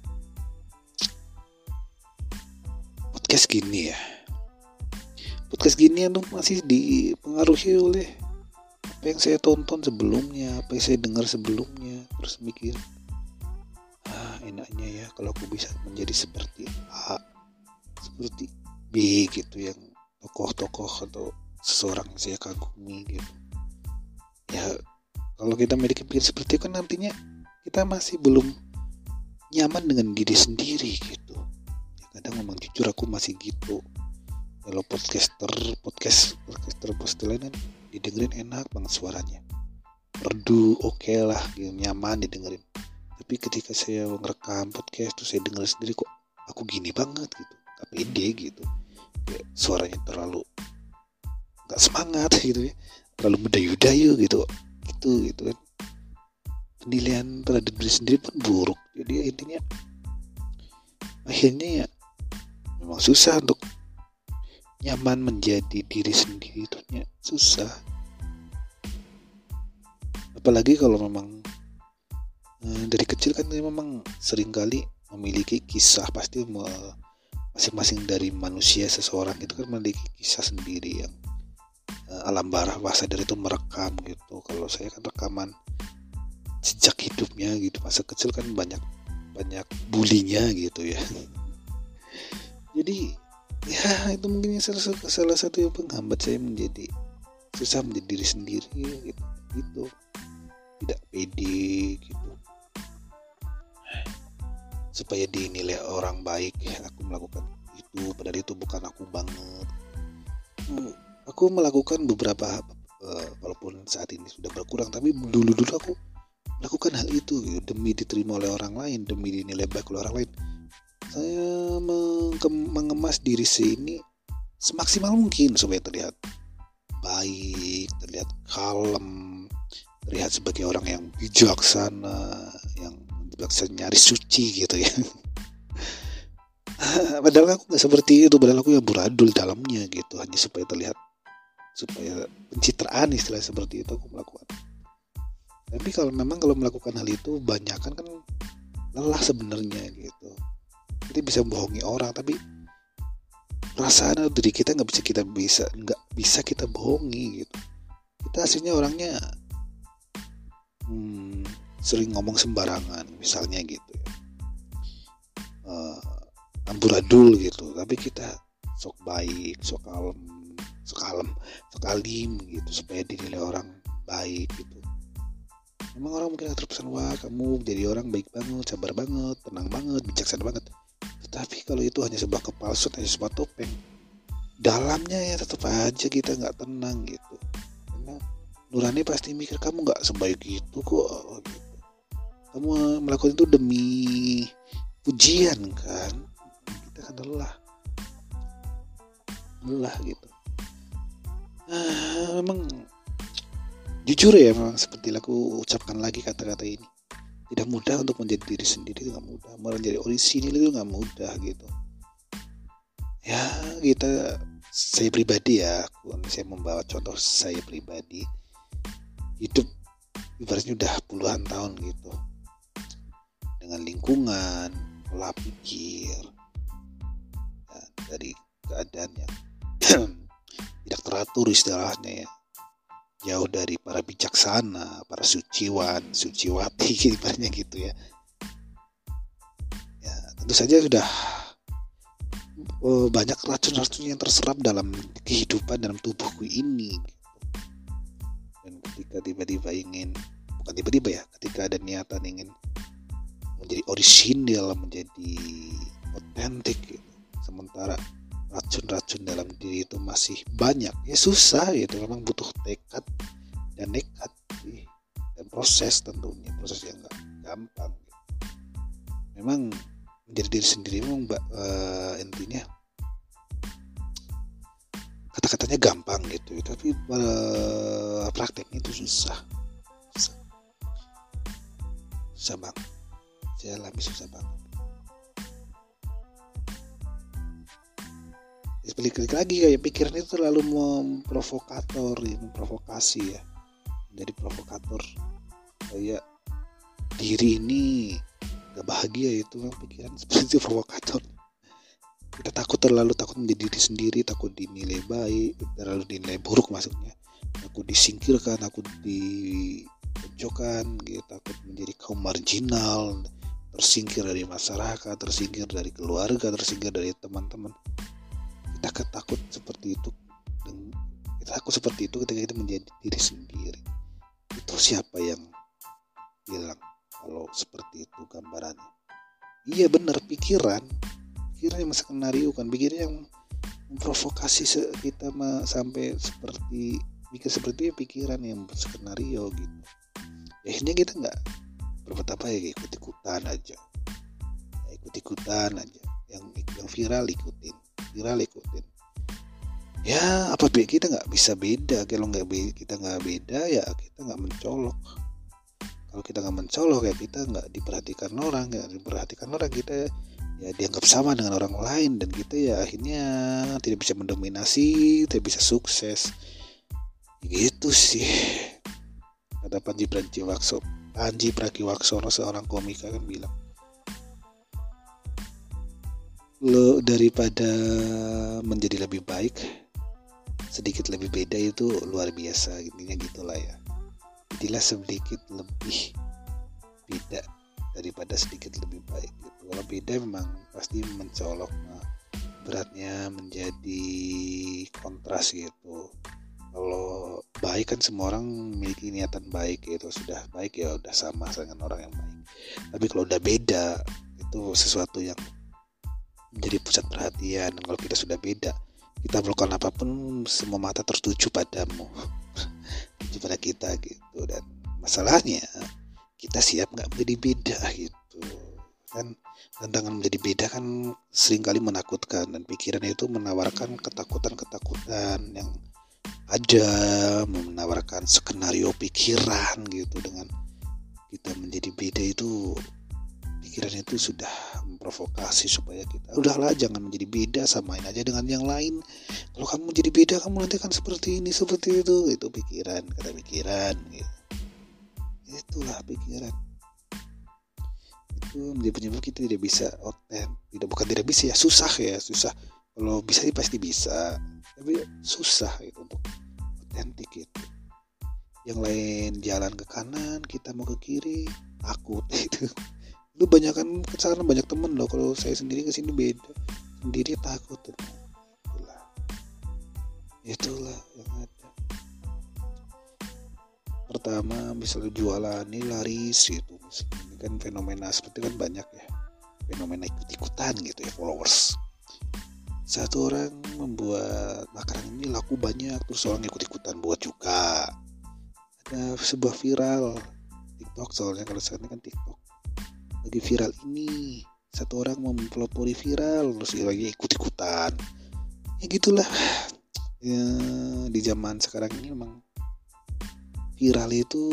podcast gini ya, podcast gini tuh masih dipengaruhi oleh apa yang saya tonton sebelumnya, apa yang saya dengar sebelumnya, terus mikir ah enaknya ya kalau aku bisa menjadi seperti A, seperti B gitu, yang tokoh-tokoh atau seseorang yang saya kagumi gitu. Ya kalau kita mikir seperti itu kan nantinya kita masih belum nyaman dengan diri sendiri gitu. Ya, kadang memang jujur aku masih gitu. Kalau podcaster, podcast podcaster podcaster lain kan didengerin enak banget suaranya, merdu, oke okay lah, gitu, nyaman didengerin. Tapi ketika saya ngerekam podcast tuh saya denger sendiri kok aku gini banget gitu, gak pede gitu. Ya, suaranya terlalu gak semangat gitu ya, terlalu mendayu-dayu gitu gitu gitu kan. Penilaian terhadap diri sendiri pun buruk. Jadi intinya akhirnya ya memang susah untuk nyaman menjadi diri sendiri, itu ya susah. Apalagi kalau memang eh, dari kecil kan memang seringkali memiliki kisah, pasti masing-masing dari manusia seseorang itu kan memiliki kisah sendiri yang uh, alam bawah sadar itu merekam gitu. Kalau saya kan rekaman sejak hidupnya gitu, masa kecil kan banyak banyak bulinya gitu ya. Jadi ya itu mungkin salah, salah satu yang penghambat saya menjadi susah menjadi diri sendiri gitu, gitu. Tidak pede gitu, supaya dinilai orang baik ya aku melakukan itu, padahal itu bukan aku banget. Aku melakukan beberapa uh, walaupun saat ini sudah berkurang, tapi dulu-dulu aku melakukan hal itu gitu, demi diterima oleh orang lain, demi dinilai baik oleh orang lain. Saya menge- mengemas diri sini semaksimal mungkin supaya terlihat baik, terlihat kalem, terlihat sebagai orang yang bijaksana, yang bijaksana nyaris suci gitu ya. Padahal aku gak seperti itu, padahal aku yang buradul dalamnya gitu, hanya supaya terlihat, supaya pencitraan istilah seperti itu aku melakukan. Tapi kalau memang kalau melakukan hal itu banyakan kan lelah sebenarnya gitu. Kita bisa bohongi orang, tapi perasaan diri kita nggak bisa kita bisa nggak bisa kita bohongi gitu. Kita aslinya orangnya hmm, sering ngomong sembarangan misalnya gitu ya, uh, amburadul gitu, tapi kita sok baik, sok kalem, sekalem sekalim gitu supaya dinilai orang baik gitu. Memang orang mungkin akan terpesan, wah kamu jadi orang baik banget, sabar banget, tenang banget, bijaksana banget. Tetapi kalau itu hanya sebuah kepalsuan, hanya sebuah topeng, dalamnya ya tetap aja kita nggak tenang gitu. Karena nurani pasti mikir kamu nggak sebaik itu kok gitu. Kamu melakukan itu demi pujian kan, kita kan lelah lelah gitu. Ah, memang jujur ya, memang seperti aku ucapkan lagi kata-kata ini, tidak mudah untuk menjadi diri sendiri, itu nggak mudah. Menjadi orisinil itu nggak mudah gitu. Ya kita, saya pribadi ya, aku, saya membawa contoh saya pribadi, hidup ibaratnya udah puluhan tahun gitu, dengan lingkungan, pola pikir, ya, dari keadaan yang tidak teratur istilahnya ya, jauh dari para bijaksana, para suciwan, suciwati ibaratnya gitu ya. Ya tentu saja sudah oh, banyak racun-racun yang terserap dalam kehidupan, dalam tubuhku ini gitu. Dan ketika tiba-tiba ingin, bukan tiba-tiba ya, ketika ada niatan ingin menjadi orisinil, menjadi otentik gitu, sementara racun-racun dalam diri itu masih banyak, ya susah gitu. Memang butuh tekad dan nekat sih, dan proses, tentunya proses yang gak gampang gitu. Memang menjadi diri sendiri memang uh, intinya kata-katanya gampang gitu, tapi uh, prakteknya itu susah susah, susah banget. Saya alami susah banget. Balik lagi kayak pikiran itu terlalu memprovokator ya, memprovokasi ya, jadi provokator. Kayak diri ini gak bahagia, itu memang pikiran seperti itu, provokator. Kita takut, terlalu takut menjadi diri sendiri, takut dinilai baik, terlalu dinilai buruk maksudnya, takut disingkirkan, takut dipojokkan gitu, takut menjadi kaum marginal, tersingkir dari masyarakat, tersingkir dari keluarga, tersingkir dari teman-teman. Kita takut seperti itu, dan kita takut seperti itu ketika kita menjadi diri sendiri. Itu siapa yang bilang kalau seperti itu gambarannya? Iya benar, pikiran pikiran yang skenario kan, pikiran yang memprovokasi kita sampai seperti mikir seperti itu, pikiran yang skenario gitu. Akhirnya kita nggak berbuat apa ya, ikut-ikutan aja, ya, ikut-ikutan aja, yang yang viral ikutin viral ikutin ya. Apa kita nggak bisa beda? Kalau nggak be- kita nggak beda ya kita nggak mencolok. Kalau kita nggak mencolok ya kita nggak diperhatikan orang, nggak diperhatikan orang, kita ya dianggap sama dengan orang lain, dan kita ya akhirnya tidak bisa mendominasi, tidak bisa sukses gitu sih. Kata Panji Pragiwaksono Panji Pragiwaksono seorang komika kan bilang, lo daripada menjadi lebih baik, sedikit lebih beda itu luar biasa, intinya gitulah ya. Jadilah sedikit lebih beda daripada sedikit lebih baik gitu. Kalau beda memang pasti mencolok, nah, beratnya menjadi kontras gitu. Kalau baik kan semua orang memiliki niatan baik gitu, sudah baik ya udah sama dengan orang yang baik. Tapi kalau udah beda itu sesuatu yang menjadi pusat perhatian. Dan kalau kita sudah beda, kita melakukan apapun semua mata tertuju padamu, tertuju pada kita gitu. Dan masalahnya kita siap nggak menjadi beda gitu kan. Tantangan menjadi beda kan seringkali menakutkan, dan pikiran itu menawarkan ketakutan-ketakutan yang ada, menawarkan skenario pikiran gitu. Dengan kita menjadi beda itu, pikiran itu sudah memprovokasi supaya kita, udahlah jangan menjadi beda, samain aja dengan yang lain. Kalau kamu menjadi beda, kamu nanti kan seperti ini, seperti itu. Itu pikiran, kata pikiran gitu. Itulah pikiran. Itu menjadi penyebab kita tidak bisa oten, tidak bukan tidak bisa ya, susah ya, susah. Kalau bisa sih pasti bisa, tapi susah itu untuk otentik itu. Yang lain jalan ke kanan, kita mau ke kiri, takut itu. Lu banyak kan kesana, banyak temen loh. Kalau saya sendiri kesini beda, sendiri takut. Itulah. Itulah yang ada. Pertama misalnya jualan ini laris gitu, ini kan fenomena seperti kan banyak ya, fenomena ikut-ikutan gitu ya, followers. Satu orang membuat makanan ini laku banyak, terus orang ikut-ikutan buat juga. Ada sebuah viral TikTok, soalnya kalau sekarang kan TikTok lagi viral ini, satu orang mempelopori viral terus lagi ikut-ikutan. Ya gitulah ya, di zaman sekarang ini memang viral itu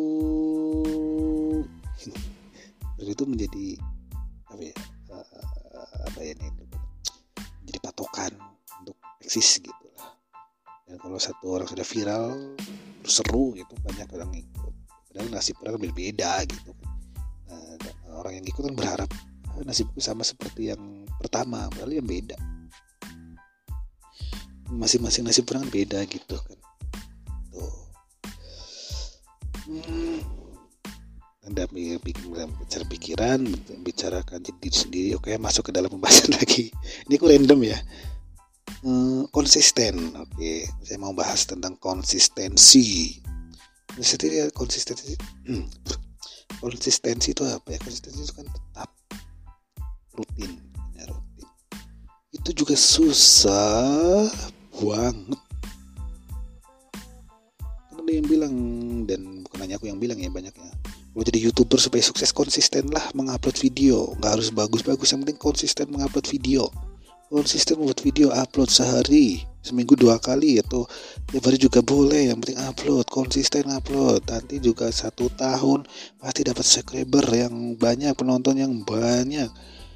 itu menjadi apa ya, apa ya ini jadi patokan untuk eksis gitu lah. Dan kalau satu orang sudah viral terus seru gitu, banyak orang ikut, padahal nasib orang berbeda gitu. Nah, orang yang ikut kan berharap nasibku sama seperti yang pertama, padahal yang beda, masing-masing nasib orang beda gitu kan. Tuh. Hmm. Anda bikin bicara pikiran, bicarakan diri sendiri. Oke, masuk ke dalam pembahasan lagi. Ini aku random ya. Hmm, konsisten. Oke, saya mau bahas tentang konsistensi. Konsistensi, konsistensi. Hmm. Konsistensi itu apa ya? Konsistensi itu kan tetap, rutin, ya, rutin. Itu juga susah banget. Kan ada yang bilang, dan bukan hanya aku yang bilang ya, banyaknya. Kalau jadi YouTuber supaya sukses, konsisten lah mengupload video. Gak harus bagus-bagus, yang penting konsisten mengupload video. Konsisten membuat video, upload sehari, seminggu dua kali, atau tiap hari juga boleh. Yang penting upload, konsisten upload. Nanti juga satu tahun pasti dapat subscriber yang banyak, penonton yang banyak.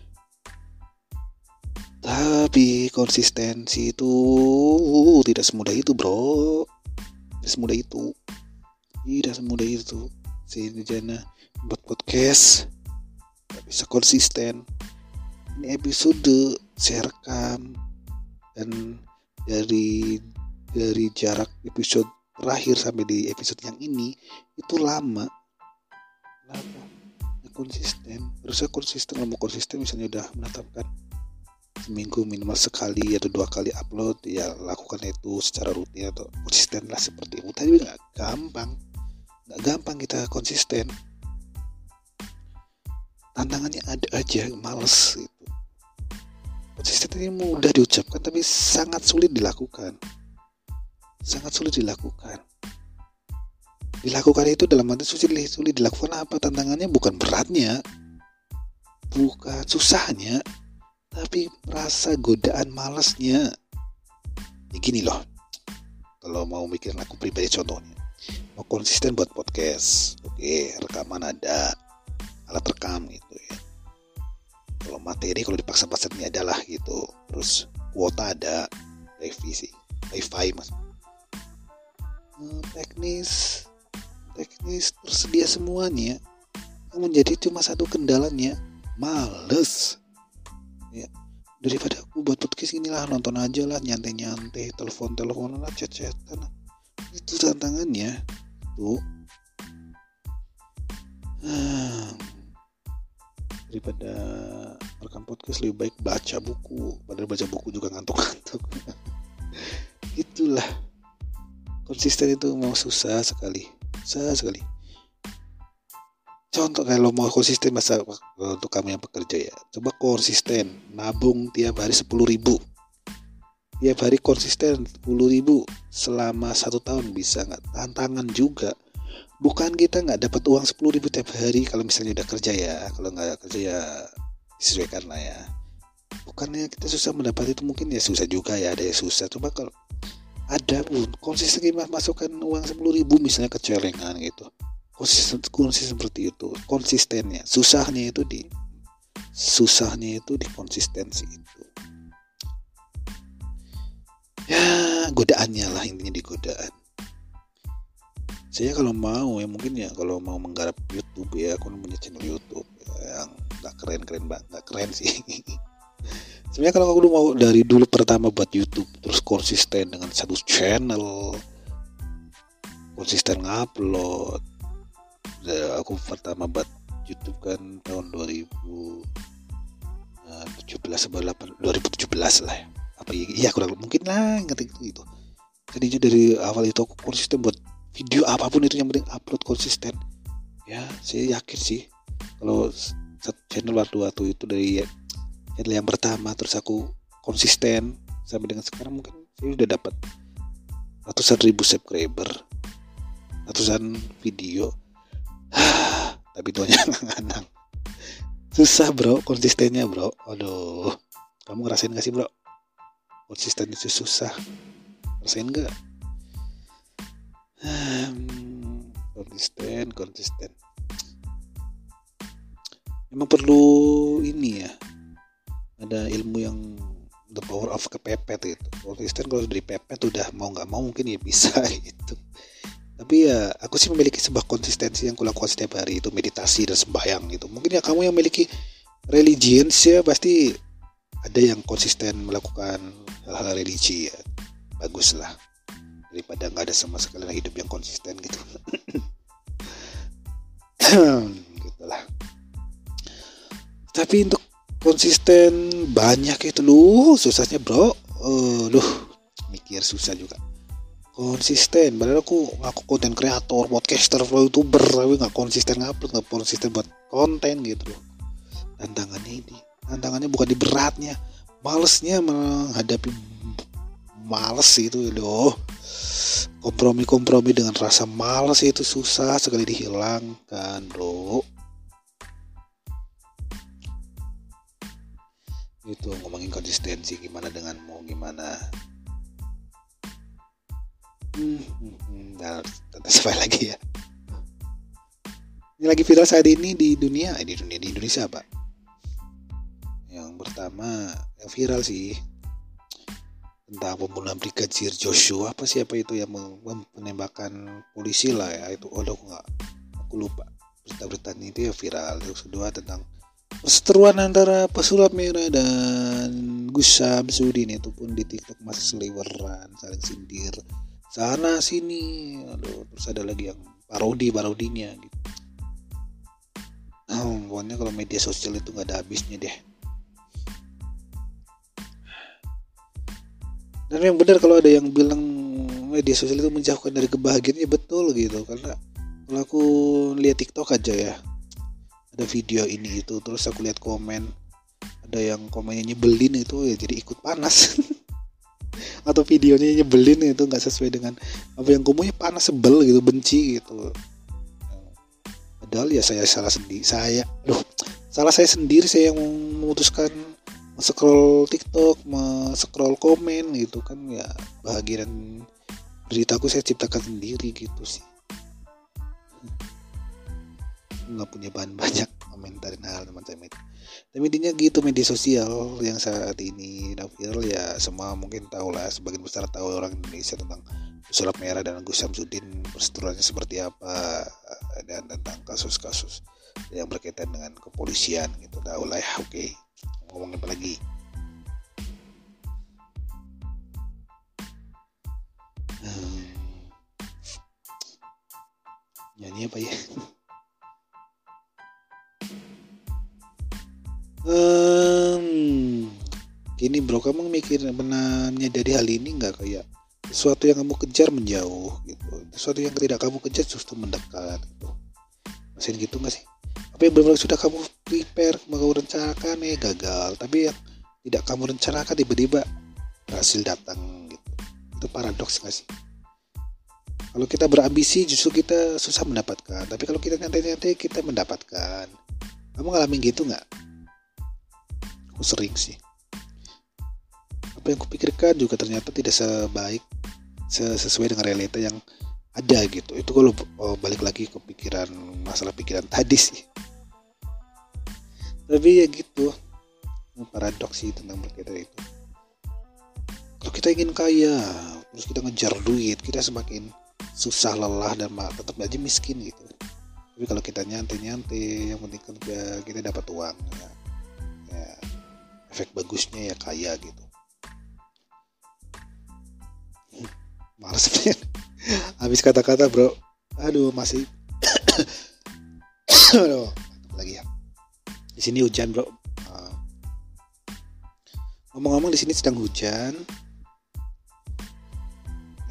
Tapi konsistensi itu uh, tidak semudah itu, bro. Tidak semudah itu. Tidak semudah itu. Sini Jana buat podcast gak bisa konsisten. Ini episode saya rekam, dan dari dari jarak episode terakhir sampai di episode yang ini itu lama. Kenapa? Ya, konsisten. Harusnya konsisten. Kalau mau konsisten misalnya udah menetapkan seminggu minimal sekali atau dua kali upload, ya lakukan itu secara rutin atau konsisten lah seperti itu. Tapi nggak gampang. Gak gampang kita konsisten. Tantangannya ada aja, males gitu. Konsisten ini mudah diucapkan tapi sangat sulit dilakukan. Sangat sulit dilakukan. Dilakukan itu dalam arti sulit, sulit dilakukan apa? Tantangannya bukan beratnya, bukan susahnya, tapi rasa godaan malesnya. Ya gini loh, kalau mau mikirin aku pribadi contohnya, mau konsisten buat podcast, oke, rekaman ada, alat rekam gitu ya. Kalau materi, kalau dipaksa-paksa ini adalah gitu. Terus kuota ada, revisi, wifi mas. Hmm, teknis, teknis tersedia semuanya. Yang menjadi cuma satu kendalanya, males. Ya, daripada aku buat podcast inilah, nonton aja lah, nyantai-nyantai, telepon-teleponan, chat-chatan. Itu tantangannya tuh. Hmm. Daripada rekam podcast lebih baik baca buku. Padahal baca buku juga ngantuk-ngantuk. Itulah, konsisten itu mau susah sekali, susah sekali. Contoh kalau mau konsisten, masa untuk kamu yang pekerja ya, coba konsisten nabung tiap hari sepuluh ribu. Tiap hari konsisten sepuluh ribu selama satu tahun, bisa nggak? Tantangan juga. Bukan kita nggak dapat uang sepuluh ribu tiap hari kalau misalnya udah kerja ya. Kalau nggak kerja ya disesuaikan lah ya. Bukannya kita susah mendapat itu, mungkin ya susah juga ya, ada yang susah. Coba kalau ada pun konsisten masukkan uang sepuluh ribu misalnya ke celengan gitu. Konsisten, konsisten seperti itu. Konsistennya, susahnya itu di susahnya itu di konsistensi itu. Ya, godaannya lah intinya, di godaan. Saya kalau mau ya mungkin ya, kalau mau menggarap YouTube ya, aku punya channel YouTube ya, yang nggak keren-keren banget, nggak keren sih. Sebenarnya kalau aku mau dari dulu pertama buat YouTube, terus konsisten dengan satu channel, konsisten ngupload. Ya, aku pertama buat YouTube kan tahun dua ribu tujuh belas atau dua ribu tujuh belas lah ya. Apa ya, iya kurang mungkin lah ngerti itu. Jadinya dari awal itu aku konsisten buat video apapun itu, yang penting upload konsisten. Ya saya yakin sih kalau channel Wardu-Wardu itu dari channel yang pertama terus aku konsisten sampai dengan sekarang, mungkin saya udah dapat ratusan ribu subscriber, ratusan video. Tapi itu hanya angan-angan. Susah bro konsistennya bro. Aduh, kamu ngerasain gak sih bro? Konsisten itu susah. Ngerasain gak? Hmm, konsisten, konsisten. Memang perlu ini ya. Ada ilmu yang the power of kepepet itu. Konsisten kalau dari pepet udah mau nggak mau mungkin ya bisa gitu. Tapi ya aku sih memiliki sebuah konsistensi yang kulakukan setiap hari, itu meditasi dan sembahyang gitu. Mungkin ya kamu yang memiliki religions ya pasti ada yang konsisten melakukan hal-hal religi ya. Bagus lah daripada nggak ada sama sekali hidup yang konsisten gitu. Gitulah. Tapi untuk konsisten banyak itu loh susahnya bro. Uh, duh mikir susah juga. Konsisten, padahal aku ngaku konten kreator, podcaster, youtuber, tapi nggak konsisten ngupload, nggak konsisten buat konten gitu. Tantangannya ini, tantangannya bukan di beratnya, malesnya menghadapi males itu loh. Kompromi-kompromi dengan rasa males itu susah sekali dihilangkan bro. Itu ngomongin konsistensi, gimana denganmu, gimana? Hmm, hmm, nah, sampai lagi ya. Ini lagi viral saat ini di dunia, eh, di dunia di Indonesia apa? Yang pertama yang viral sih tentang pembunuhan Brigadir Joshua, apa siapa itu yang menembakkan polisi lah ya itu. Oh, aku nggak, aku lupa. Berita-berita ini itu ya viral. Terus kedua tentang perseteruan antara pesulap merah dan Gus Samsudin, itu pun di TikTok masih seliweran, saling sindir sana sini. Aduh, terus ada lagi yang parodi parodinya gitu. Oh, pokoknya kalau media sosial itu nggak ada habisnya deh. Dan yang benar kalau ada yang bilang media sosial itu menjauhkan dari kebahagiaan, ya betul gitu. Karena kalau aku lihat TikTok aja ya, ada video ini itu, terus aku lihat komen, ada yang komennya nyebelin itu ya jadi ikut panas. Atau videonya nyebelin itu nggak sesuai dengan apa yang kamunya, panas, sebel gitu, benci gitu. Padahal ya saya salah sendiri, saya, aduh, salah saya sendiri, saya yang memutuskan scroll TikTok, scroll komen gitu kan ya. Bahagia dan beritaku saya ciptakan sendiri gitu sih. Nggak punya bahan banyak komentar dan hal macam itu. Tapi intinya gitu, media sosial yang saat ini viral ya semua mungkin tahu lah, sebagian besar tahu orang Indonesia tentang pesulap merah dan Gus Samsudin, perseteruannya seperti apa, dan tentang kasus-kasus yang berkaitan dengan kepolisian gitu. Tahu lah ya. Oke, ngomongin apa lagi? Hmm. Nyanyi apa ya? Hmm, gini bro, kamu mikir pernah menyadari hal ini nggak, kayak sesuatu yang kamu kejar menjauh gitu, sesuatu yang tidak kamu kejar justru mendekat gitu. Masih gitu nggak sih? Apa yang benar-benar sudah kamu prepare, kamu rencanakan eh gagal, tapi yang tidak kamu rencanakan tiba-tiba berhasil datang gitu. Itu paradoks nggak sih? Kalau kita berambisi justru kita susah mendapatkan, tapi kalau kita nyantai-nyantai kita mendapatkan. Kamu ngalamin gitu nggak? Aku sering sih. Apa yang kupikirkan juga ternyata tidak sebaik sesuai dengan realita yang ada gitu. Itu kalau oh, balik lagi ke pikiran, masalah pikiran tadi sih. Tapi ya gitu, paradoks sih tentang berkaitan itu. Kalau kita ingin kaya, terus kita ngejar duit, kita semakin susah, lelah, dan tetap aja miskin gitu. Tapi kalau kita nyantai-nyantai, yang penting kerja, kita dapat uang ya. Ya, efek bagusnya ya kaya gitu. Males nih. Habis kata-kata bro. Aduh masih. Aduh lagi ya. Di sini hujan bro. Uh, ngomong-ngomong di sini sedang hujan.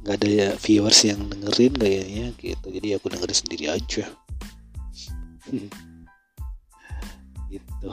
nggak ada ya viewers yang dengerin kayaknya gitu, jadi aku dengerin sendiri aja. Gitu.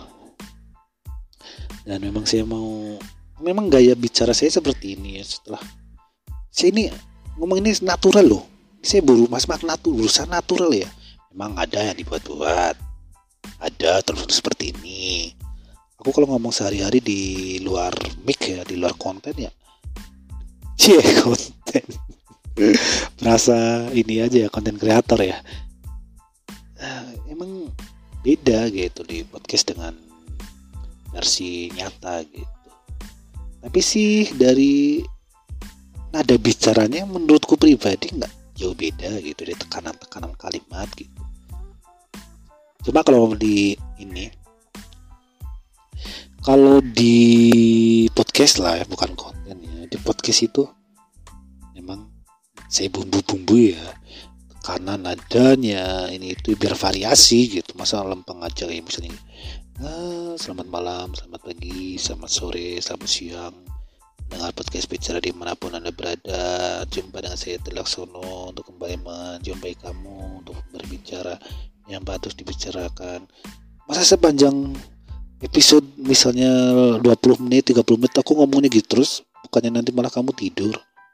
Dan memang saya mau, memang gaya bicara saya seperti ini ya. Setelah saya ini ngomong ini natural loh, saya buru mas mak natur berusaha natural ya. Memang ada yang dibuat-buat, ada terus seperti ini. Aku kalau ngomong sehari-hari di luar mic ya, di luar konten ya, cie konten. Merasa ini aja ya, konten kreator ya. Nah, emang beda gitu di podcast dengan versi nyata gitu. Tapi sih dari nada bicaranya menurutku pribadi nggak jauh beda gitu, dari tekanan-tekanan kalimat gitu. Cuma kalau di ini, kalau di podcast lah ya, bukan konten ya, di podcast itu memang saya bumbu-bumbu ya, karena nadanya ini itu biar variasi gitu. Masa lempeng aja kayak misalnya ah, selamat malam, selamat pagi, selamat sore, selamat siang, dengar podcast bicara dimanapun Anda berada. Jumpa dengan saya Telaksono untuk kembali menjumpai kamu untuk berbicara yang patut dibicarakan. Masa sepanjang episode misalnya dua puluh menit, tiga puluh menit aku ngomongnya gitu terus, bukannya nanti malah kamu tidur.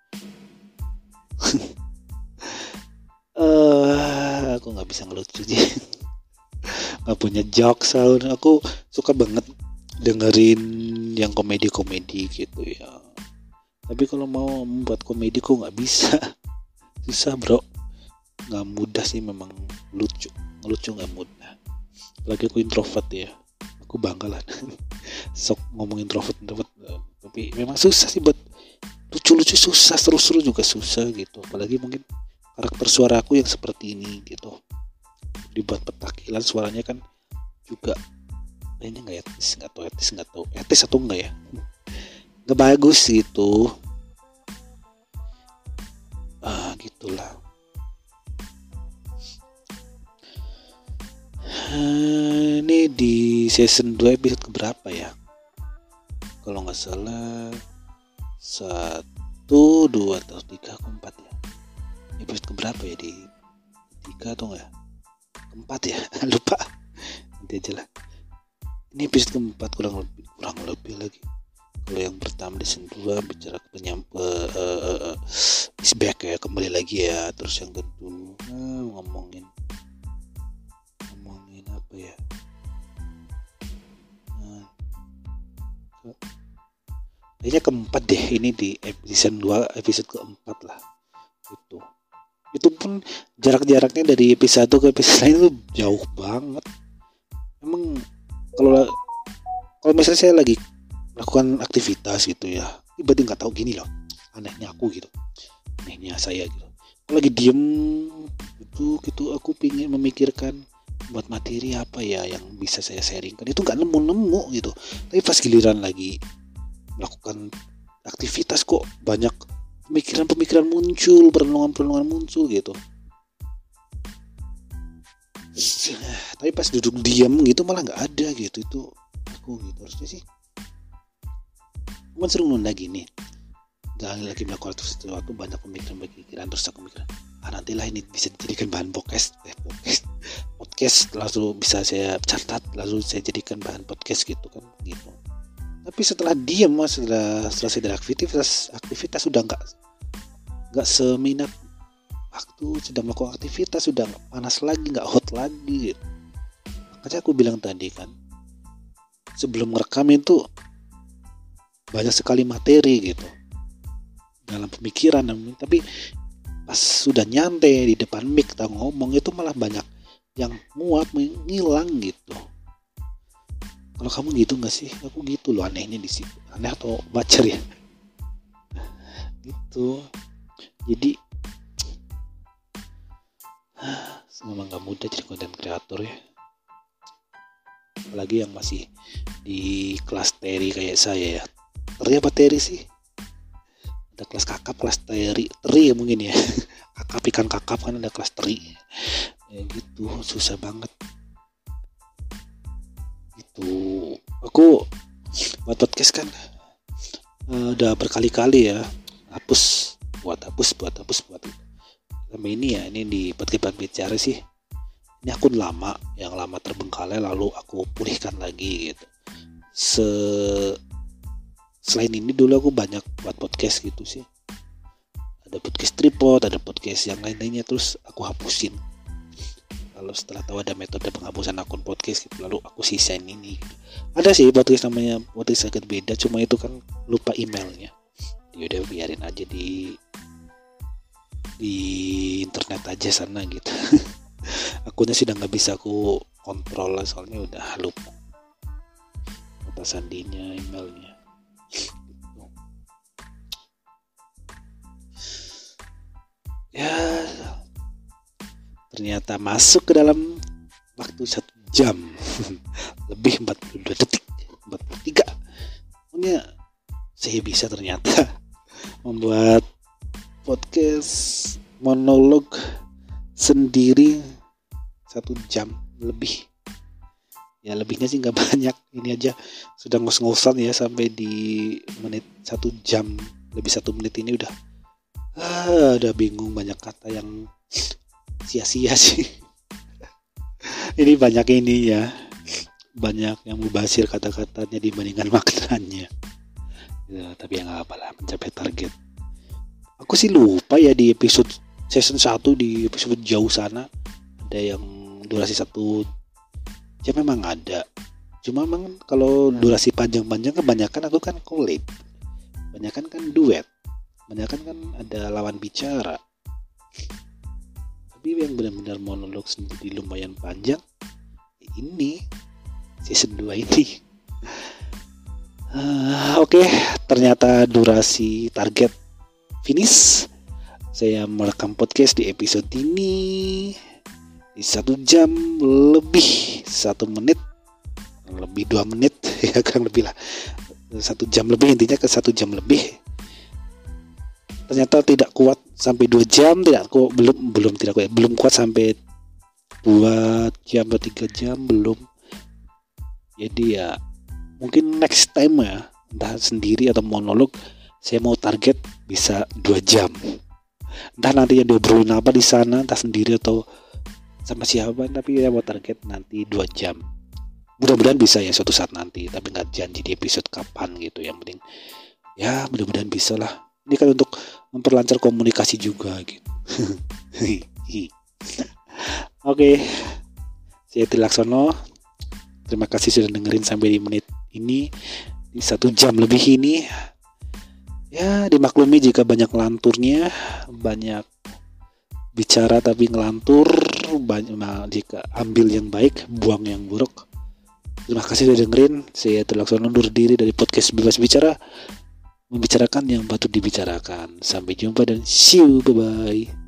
uh, aku nggak bisa ngelucu sih. Nggak punya jokes sound. Aku suka banget dengerin yang komedi-komedi gitu ya. Tapi kalau mau membuat komedi kok nggak bisa. Susah bro, nggak mudah sih memang. Lucu ngelucu nggak mudah, apalagi aku introvert ya. Aku bangga lah sok ngomong introvert introvert tapi memang susah sih buat lucu-lucu, susah, seru-seru juga susah gitu. Apalagi mungkin karakter suara aku yang seperti ini gitu, dibuat petakilan suaranya kan juga ini nggak etis, nggak tahu etis nggak tahu etis atau enggak ya, nggak bagus gitu. Ah gitulah. Ah, ini di season dua episode keberapa ya, kalau nggak salah satu, dua, atau tiga, keempat ya. Episode keberapa ya, di tiga atau enggak? Keempat ya, lupa. Nanti aja lah. Ini episode keempat kurang lebih, kurang lebih lagi. Kalau yang pertama di season dua bicara penyampe uh, uh, is back ya, kembali lagi ya. Terus yang kedua uh, ngomongin ngomongin apa ya? Nah, kayaknya keempat deh ini di season dua episode keempat lah itu. Itu pun jarak-jaraknya dari episode satu ke episode lain itu jauh banget. Emang kalau kalau misalnya saya lagi melakukan aktivitas gitu ya, tiba-tiba nggak tahu gini loh, anehnya aku gitu, anehnya saya gitu. Kalau lagi diem itu gitu, aku pingin memikirkan buat materi apa ya yang bisa saya sharingkan, itu nggak nemu-nemu gitu. Tapi pas giliran lagi melakukan aktivitas kok banyak pemikiran-pemikiran muncul, perenungan-perenungan muncul gitu. Tapi pas duduk diam gitu malah nggak ada gitu. Itu aku gitu, harusnya sih cuman sering nunda gini, jangan lagi melakukan sesuatu banyak pemikiran-pemikiran terus aku mikir, ah nantilah ini bisa dijadikan bahan podcast eh podcast podcast lalu bisa saya catat, lalu saya jadikan bahan podcast gitu kan gitu. Tapi setelah diam mas, setelah selesai dari aktivitas aktivitas sudah nggak nggak seminat waktu, sudah melakukan aktivitas sudah nggak panas lagi, nggak hot lagi gitu. Makanya aku bilang tadi kan, sebelum merekam itu banyak sekali materi gitu dalam pemikiran, tapi pas sudah nyantai di depan mic kita ngomong itu malah banyak yang muat menghilang gitu. Kalau kamu gitu nggak sih? Aku gitu loh, anehnya di situ. Aneh atau bacer ya? Gitu. Jadi memang nggak mudah jadi konten kreator ya. Apalagi yang masih di kelas teri kayak saya ya. Teri apa teri sih? Ada kelas kakap, kelas teri, teri ya mungkin ya. Kakap, ikan kakap kan ada kelas teri. Ya gitu, susah banget. Gitu. Aku buat podcast kan uh, udah berkali-kali ya hapus buat hapus buat hapus buat sampai ini ya, ini di podcast bicara sih, ini akun lama yang lama terbengkalai lalu aku pulihkan lagi gitu. Se selain ini dulu aku banyak buat podcast gitu sih, ada podcast tripod, ada podcast yang lain-lainnya, terus aku hapusin. Lalu setelah tahu ada metode penghapusan akun podcast gitu, lalu aku sisain ini gitu. Ada sih podcast namanya podcast agak beda, cuma itu kan lupa emailnya. Ya udah biarin aja di di internet aja sana gitu. Akunnya sudah nggak bisa aku kontrol lah, soalnya udah lupa kata sandinya, emailnya. Ya, ternyata masuk ke dalam waktu satu jam lebih empat puluh dua detik, empat puluh tiga. Pokoknya saya bisa ternyata membuat podcast monolog sendiri satu jam lebih. Ya lebihnya sih nggak banyak, ini aja sudah ngos-ngosan ya sampai di menit satu jam lebih satu menit ini udah ah, udah bingung, banyak kata yang sia-sia sih. Ini banyak ini ya, banyak yang mubazir kata-katanya dibandingkan maknanya ya, tapi ya nggak apa lah, mencapai target. Aku sih lupa ya di episode season satu, di episode jauh sana ada yang durasi satu jam, memang ada, cuma memang kalau durasi panjang-panjang kebanyakan aku kan collab, kebanyakan kan duet, kebanyakan kan ada lawan bicara. Tapi yang benar-benar monolog sendiri lumayan panjang ini season dua ini. uh, Oke okay. Ternyata durasi target finish. Saya merekam podcast di episode ini di satu jam lebih satu menit lebih dua menit ya, kurang lebih lah satu jam lebih, intinya ke satu jam lebih. Ternyata tidak kuat sampai dua jam, tidak kuat, belum belum tidak kuat, belum kuat sampai dua jam atau tiga jam belum. Jadi ya mungkin next time ya, entah sendiri atau monolog, saya mau target bisa dua jam. Entah nanti yang diobrolin apa di sana, entah sendiri atau sama siapa, tapi saya mau target nanti dua jam. Mudah-mudahan bisa ya suatu saat nanti, tapi nggak janji di episode kapan gitu. Yang penting ya mudah-mudahan bisa lah. Ini kan untuk memperlancar komunikasi juga gitu. Oke, saya Tilaksono. Terima kasih sudah dengerin sampai di menit ini, di satu jam lebih ini. Ya dimaklumi jika banyak lanturnya, banyak bicara tapi ngelantur, banyak nah, jika ambil yang baik, buang yang buruk. Terima kasih sudah dengerin. Saya Tilaksono undur diri dari podcast Bebas Bicara, membicarakan yang patut dibicarakan. Sampai jumpa dan see you, bye bye.